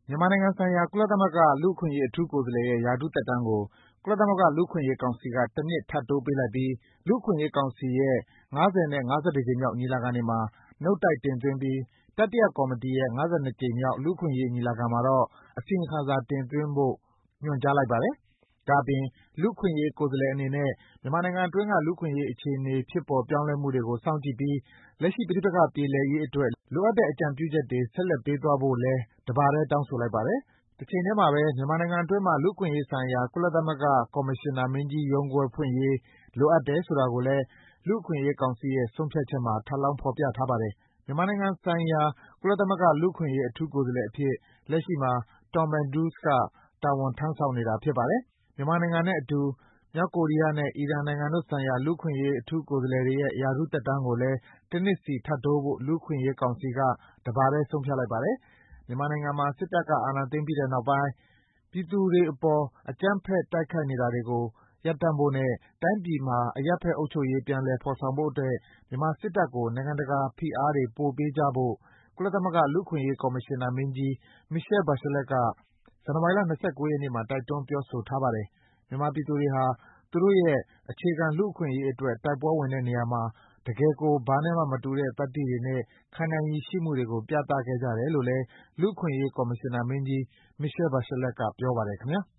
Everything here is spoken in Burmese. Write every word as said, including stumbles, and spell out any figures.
မြန်မာနိုင်ငံဆိုင်ရာ ကုလသမဂ္ဂ လူ့အခွင့်အရေး အထူးကိုယ်စားလှယ်ရဲ့ ရာထူးသက်တမ်းကို ကုလသမဂ္ဂ လူ့အခွင့်အရေးကောင်စီက တနှစ် ထပ်တိုးပေးလိုက်ပြီး လူ့အခွင့်အရေးကောင်စီရဲ့ ၅၀ နဲ့ ၅၁ ကြိမ်မြောက် ညီလာခံတွေမှာ နုတ်တိုက်တင်သွင်းပြီး တတိယကော်မတီရဲ့ ၅၂ ကြိမ်မြောက် လူ့အခွင့်အရေး ညီလာခံမှာတော့ အစီရင်ခံစာ တင်သွင်းဖို့ ညွှန်ကြားလိုက်ပါတယ်။ ဒါ့အပြင် လူ့အခွင့်အရေး ကိုယ်စားလှယ်အနေနဲ့ မြန်မာနိုင်ငံအတွင်းက လူ့အခွင့်အရေး အခြေအနေ ဖြစ်ပေါ်ပြောင်းလဲမှုတွေကို စောင့်ကြည့်ပြီး လက်ရှိ ပဋိပက္ခပြေလည်ရေးအတွက် လိုအပ်တဲ့ အကြံပြုချက်တွေ ဆက်လက်ပေးသွားဖို့လည်း တပါတည်း တောင်းဆိုလိုက်ပါတယ်။ တချိန်တည်းမှာပဲ မြန်မာနိုင်ငံအတွင်းမှာ လူ့အခွင့်အရေးဆိုင်ရာ ကုလသမဂ္ဂ ကော်မရှင်နာမင်းကြီးရုံးခွဲဖွင့်ရေး လိုအပ်တယ်ဆိုတာကိုလည်း လူ့အခွင့်အရေးကောင်စီရဲ့ ဆုံးဖြတ်ချက်မှာ ထပ်လောင်း ဖော်ပြထားပါတယ်။ မြန်မာနိုင်ငံဆိုင်ရာ ကုလသမဂ္ဂ လူ့အခွင့်အရေး အထူးကိုယ်စားလှယ်အဖြစ် လက်ရှိမှာ Tom Andrews က တာဝန်ထမ်းဆောင်နေတာ ဖြစ်ပါတယ်။ မြန်မာနိုင်ငံနဲ့အတူ မြောက်ကိုရီးယားနဲ့ အီရန်နိုင်ငံတို့ဆိုင်ရာ လူ့အခွင့်အရေး အထူးကိုယ်စားလှယ်တွေရဲ့ ရာထူးသက်တမ်းကိုလည်း တနှစ်စီ ထပ်တိုးဖို့ လူ့အခွင့်အရေးကောင်စီက တပါတည်း ဆုံးဖြတ်လိုက်ပါတယ်။ မြန်မာနိုင်ငံမှာ စစ်တပ်က အာဏာသိမ်းပြီးတဲ့နောက်ပိုင်း ပြည်သူတွေအပေါ် အကြမ်းဖက် တိုက်ခိုက်နေတာတွေကို ရပ်တန့်ဖို့နဲ့ တိုင်းပြည်မှာ အရပ်ဘက် အုပ်ချုပ်ရေး ပြန်လည်ဖော်ဆောင်ဖို့အတွက် မြန်မာစစ်တပ်ကို နိုင်ငံတကာ ဖိအားတွေ ပိုပေးကြဖို့ ကုလသမဂ္ဂ လူ့အခွင့်အရေး ကော်မရှင်နာမင်းကြီး Michelle Bachelet က ဇန်နဝါရီလ ၂၉ ရက်နေ့မှာ တိုက်တွန်း ပြောဆိုထားပါတယ်။ မြန်မာပြည်သူတွေဟာ သူတို့ရဲ့ အခြေခံ လူ့အခွင့်အရေးအတွက် တိုက်ပွဲဝင်တဲ့နေရာမှာ တကယ်ကို ဘာနဲ့မှမတူတဲ့ သတ္တိတွေနဲ့ ခံနိုင်ရည်ရှိမှုတွေကို ပြသခဲ့ကြတယ်လို့လည်း လူ့အခွင့်အရေး ကော်မရှင်နာမင်းကြီး Michelle Bachelet က ပြောပါတယ် ခင်ဗျား။